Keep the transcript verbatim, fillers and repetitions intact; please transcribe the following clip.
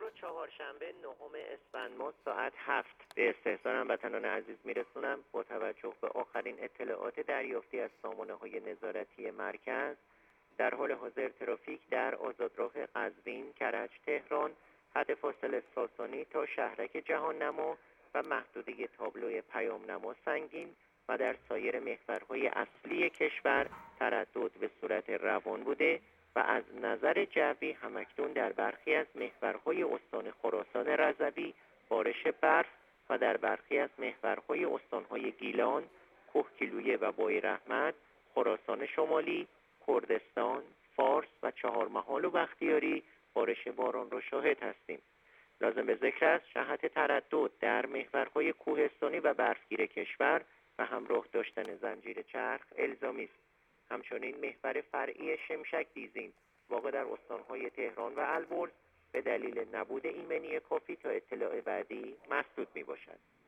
رو چهارشنبه نهم اسفند ماه ساعت هفت به استحضار هموطنان عزیز میرسونم. با توجه به آخرین اطلاعات دریافتی از سامانه‌های نظارتی مرکز، در حال حاضر ترافیک در آزادراه قزوین، کرج، تهران، حد فاصله ساسانی تا شهرک جهان نما و محدوده تابلوی پیام نما سنگین و در سایر محورهای اصلی کشور تردد به صورت روان بوده و از نظر جوی همکنون در برخی از محورهای استان خراسان رضوی بارش برف و در برخی از محورهای استانهای گیلان، کوهگیلویه و وای رحمت، خراسان شمالی، کردستان، فارس و چهارمحال و بختیاری بارش باران را شاهد هستیم. لازم به ذکر است جهت تردد در محورهای کوهستانی و برفگیر کشور و همراه داشتن زنجیر چرخ الزامی است. همچنین محور فرعی شمشک دیزین واقع در استانهای تهران و البرز به دلیل نبود ایمنی کافی تا اطلاع بعدی مسدود می باشد.